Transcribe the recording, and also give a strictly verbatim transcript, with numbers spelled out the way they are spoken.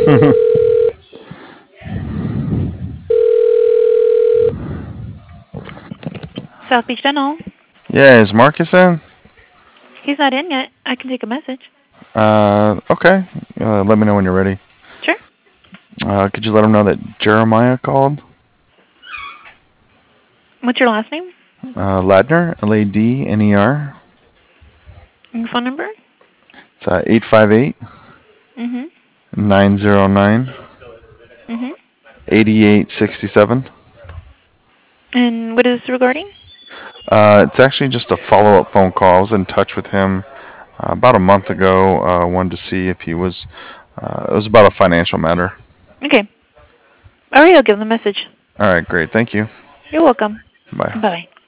South Beach Dental. Yeah, is Marcus in? He's not in yet. I can take a message. Uh, okay. Uh, let me know when you're ready. Sure. Uh, could you let him know that Jeremiah called? What's your last name? Uh, Ladner, L A D N E R. And your phone number? It's uh, eight five eight, Mm-hmm. nine zero nine, Mm-hmm. eight eight six seven. And what is this regarding? Uh, it's actually just a follow-up phone call. I was in touch with him uh, about a month ago. I uh, wanted to see if he was. Uh, it was about a financial matter. Okay. All right, I'll give him the message. All right, great. Thank you. You're welcome. Bye. Bye.